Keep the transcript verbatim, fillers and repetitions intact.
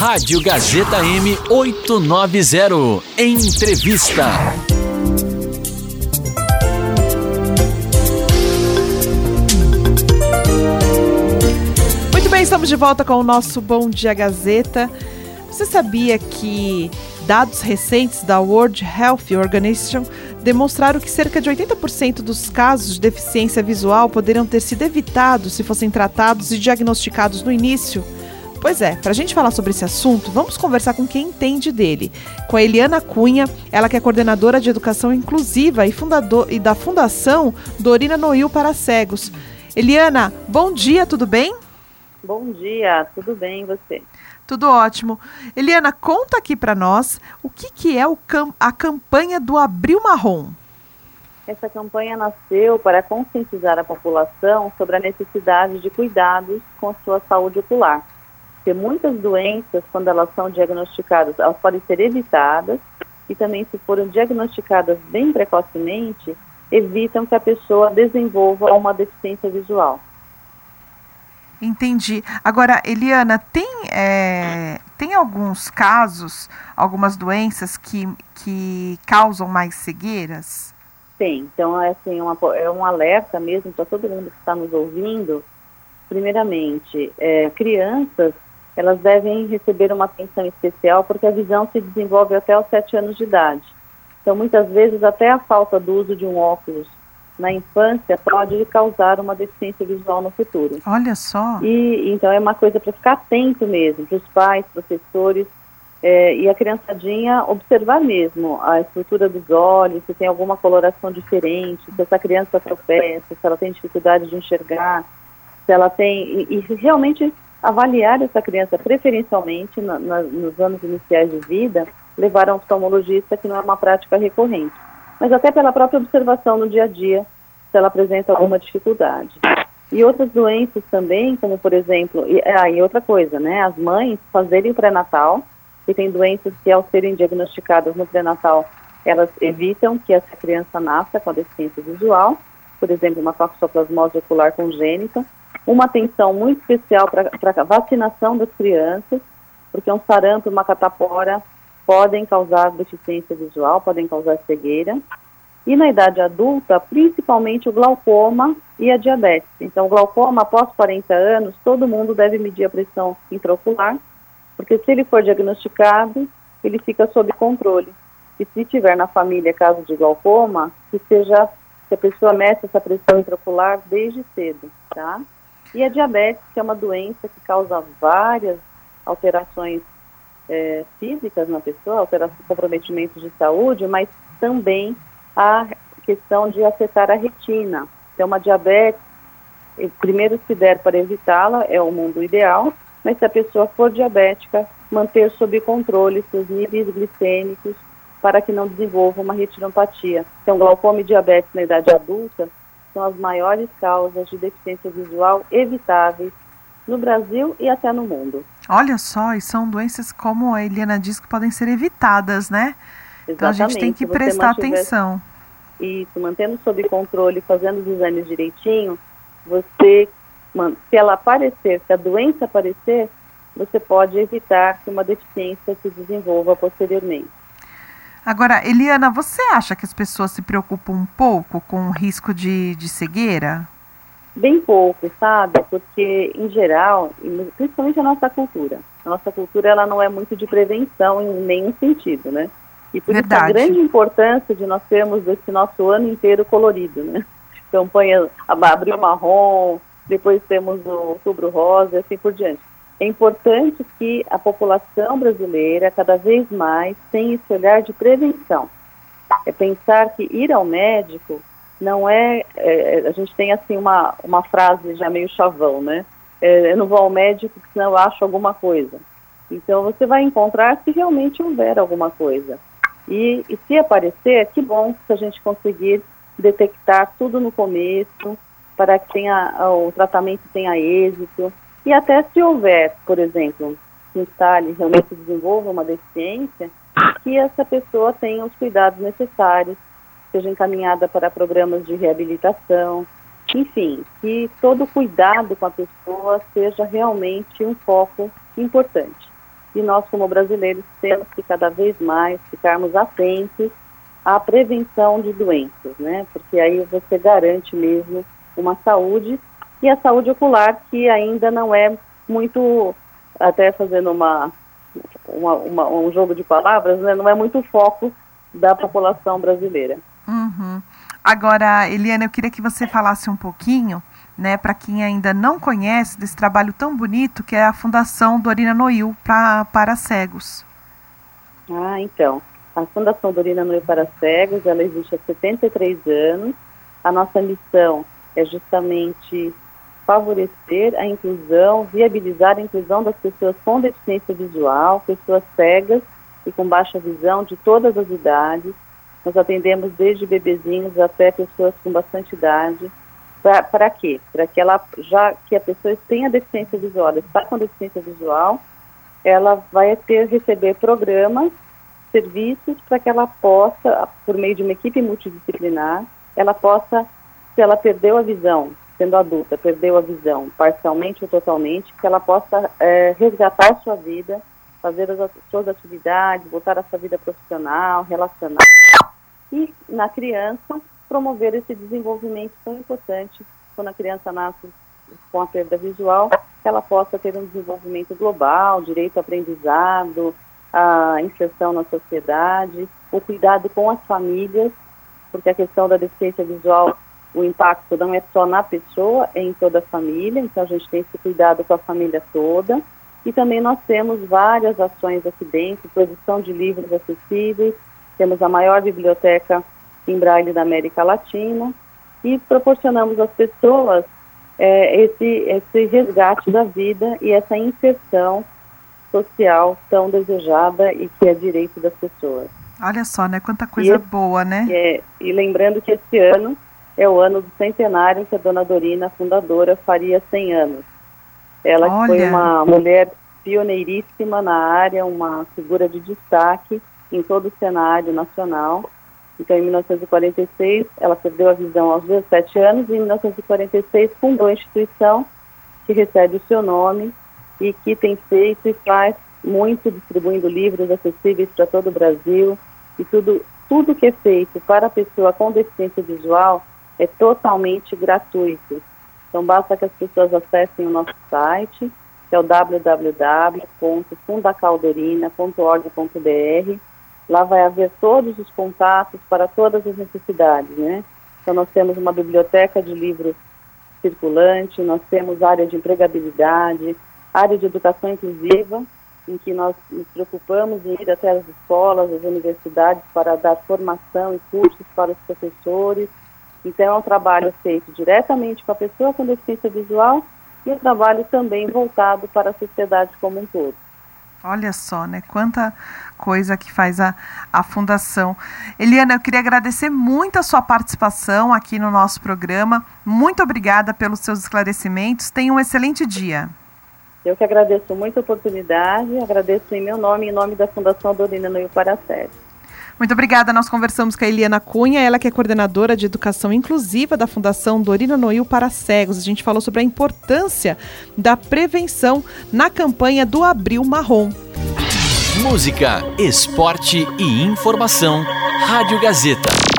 Rádio Gazeta M oitocentos e noventa. Entrevista. Muito bem, estamos de volta com o nosso Bom Dia Gazeta. Você sabia que dados recentes da World Health Organization demonstraram que cerca de oitenta por cento dos casos de deficiência visual poderiam ter sido evitados se fossem tratados e diagnosticados no início? Pois é, para a gente falar sobre esse assunto, vamos conversar com quem entende dele, com a Eliana Cunha, ela que é coordenadora de educação inclusiva e, fundador, e da Fundação Dorina Noil para Cegos. Eliana, bom dia, tudo bem? Bom dia, tudo bem e você? Tudo ótimo. Eliana, conta aqui para nós o que, que é o cam- a campanha do Abril Marrom. Essa campanha nasceu para conscientizar a população sobre a necessidade de cuidados com a sua saúde ocular. Porque muitas doenças, quando elas são diagnosticadas, elas podem ser evitadas e também, se forem diagnosticadas bem precocemente, evitam que a pessoa desenvolva uma deficiência visual. Entendi. Agora, Eliana, tem, é, tem alguns casos, algumas doenças que, que causam mais cegueiras? Tem. Então, é, assim, uma, é um alerta mesmo para todo mundo que está nos ouvindo. Primeiramente, é, crianças, elas devem receber uma atenção especial porque a visão se desenvolve até os sete anos de idade. Então, muitas vezes, até a falta do uso de um óculos na infância pode causar uma deficiência visual no futuro. Olha só. E então é uma coisa para ficar atento mesmo, para os pais, professores, é, e a criançadinha observar mesmo a estrutura dos olhos, se tem alguma coloração diferente, se essa criança tropeça, se ela tem dificuldade de enxergar, se ela tem... E, e realmente avaliar essa criança preferencialmente na, na, nos anos iniciais de vida, levar a um oftalmologista, que não é uma prática recorrente. Mas até pela própria observação no dia a dia, se ela apresenta alguma dificuldade. E outras doenças também, como por exemplo, e, ah, e outra coisa, né, as mães fazerem o pré-natal, que tem doenças que ao serem diagnosticadas no pré-natal, elas evitam que essa criança nasça com a deficiência visual, por exemplo, uma toxoplasmose ocular congênita, uma atenção muito especial para a vacinação das crianças, porque um sarampo e uma catapora podem causar deficiência visual, podem causar cegueira. E na idade adulta, principalmente o glaucoma e a diabetes. Então, o glaucoma, após quarenta anos, todo mundo deve medir a pressão intraocular, porque se ele for diagnosticado, ele fica sob controle. E se tiver na família caso de glaucoma, que seja, que a pessoa meça essa pressão intraocular desde cedo, tá? E a diabetes, que é uma doença que causa várias alterações É, físicas na pessoa, alteração, comprometimentos de saúde, mas também a questão de afetar a retina. Então, uma diabetes, primeiro se der para evitá-la, é o mundo ideal, mas se a pessoa for diabética, manter sob controle seus níveis glicêmicos para que não desenvolva uma retinopatia. Então, glaucoma e diabetes na idade adulta são as maiores causas de deficiência visual evitáveis no Brasil e até no mundo. Olha só, e são doenças, como a Eliana disse, que podem ser evitadas, né? Exatamente. Então a gente tem que prestar mantiver... atenção. Isso, mantendo sob controle, fazendo os exames direitinho, você, se ela aparecer, se a doença aparecer, você pode evitar que uma deficiência se desenvolva posteriormente. Agora, Eliana, você acha que as pessoas se preocupam um pouco com o risco de, de cegueira? Bem pouco, sabe? Porque, em geral, principalmente a nossa cultura, a nossa cultura ela não é muito de prevenção em nenhum sentido, né? E por Verdade. Isso a grande importância de nós termos esse nosso ano inteiro colorido, né? Campanha Abril Marrom, depois temos o Outubro Rosa e assim por diante. É importante que a população brasileira, cada vez mais, tenha esse olhar de prevenção. É pensar que ir ao médico não é, é, a gente tem assim uma, uma frase já meio chavão, né? É, eu não vou ao médico senão eu acho alguma coisa. Então você vai encontrar se realmente houver alguma coisa. E, e se aparecer, que bom se a gente conseguir detectar tudo no começo, para que tenha, o tratamento tenha êxito. E até se houver, por exemplo, se instale, realmente se desenvolva uma deficiência, que essa pessoa tenha os cuidados necessários, seja encaminhada para programas de reabilitação, enfim, que todo cuidado com a pessoa seja realmente um foco importante. e nós, como brasileiros, temos que cada vez mais ficarmos atentos à prevenção de doenças, né? Porque aí você garante mesmo uma saúde, e a saúde ocular, que ainda não é muito, até fazendo uma, uma, uma, um jogo de palavras, né? Não é muito foco da população brasileira. Uhum. Agora, Eliana, eu queria que você falasse um pouquinho, né, para quem ainda não conhece, desse trabalho tão bonito que é a Fundação Dorina Noil pra, para cegos. Ah, então, a Fundação Dorina Noil para cegos, ela existe há setenta e três anos. A nossa missão é justamente favorecer a inclusão, viabilizar a inclusão das pessoas com deficiência visual, pessoas cegas e com baixa visão de todas as idades. Nós atendemos desde bebezinhos até pessoas com bastante idade. Para quê? Para que ela, já que a pessoa tenha deficiência visual, ela está com deficiência visual, ela vai ter, receber programas, serviços para que ela possa, por meio de uma equipe multidisciplinar, ela possa, se ela perdeu a visão, sendo adulta, perdeu a visão parcialmente ou totalmente, que ela possa é, resgatar a sua vida, fazer as suas atividades, voltar à sua vida profissional, relacional, e na criança promover esse desenvolvimento tão importante quando a criança nasce com a perda visual, que ela possa ter um desenvolvimento global, direito ao aprendizado, a inserção na sociedade, o cuidado com as famílias, porque a questão da deficiência visual, o impacto não é só na pessoa, é em toda a família, então a gente tem esse cuidado com a família toda. E também nós temos várias ações aqui dentro, produção de livros acessíveis, temos a maior biblioteca em braille da América Latina e proporcionamos às pessoas é, esse, esse resgate da vida e essa inserção social tão desejada e que é direito das pessoas. Olha só, né? Quanta coisa e, boa, né? É, e lembrando que esse ano é o ano do centenário que a Dona Dorina, fundadora, faria cem anos. Ela que foi uma mulher pioneiríssima na área, uma figura de destaque em todo o cenário nacional. Então, em mil novecentos e quarenta e seis, ela perdeu a visão aos dezessete anos e em mil novecentos e quarenta e seis fundou a instituição que recebe o seu nome e que tem feito e faz muito, distribuindo livros acessíveis para todo o Brasil. E tudo, tudo que é feito para a pessoa com deficiência visual é totalmente gratuito. Então, basta que as pessoas acessem o nosso site, que é o w w w ponto fundacaldorina ponto org ponto b r. Lá vai haver todos os contatos para todas as necessidades, né? Então, nós temos uma biblioteca de livros circulante, nós temos área de empregabilidade, área de educação inclusiva, em que nós nos preocupamos em ir até as escolas, as universidades, para dar formação e cursos para os professores. Então, é um trabalho feito diretamente com a pessoa com deficiência visual e um trabalho também voltado para a sociedade como um todo. Olha só, né? Quanta coisa que faz a, a Fundação. Eliana, eu queria agradecer muito a sua participação aqui no nosso programa. Muito obrigada pelos seus esclarecimentos. Tenha um excelente dia. Eu que agradeço muito a oportunidade, agradeço em meu nome e em nome da Fundação Dorina Noil para cegos. Muito obrigada. Nós conversamos com a Eliana Cunha, ela que é coordenadora de educação inclusiva da Fundação Dorina Noil para cegos. A gente falou sobre a importância da prevenção na campanha do Abril Marrom. Música, esporte e informação. Rádio Gazeta.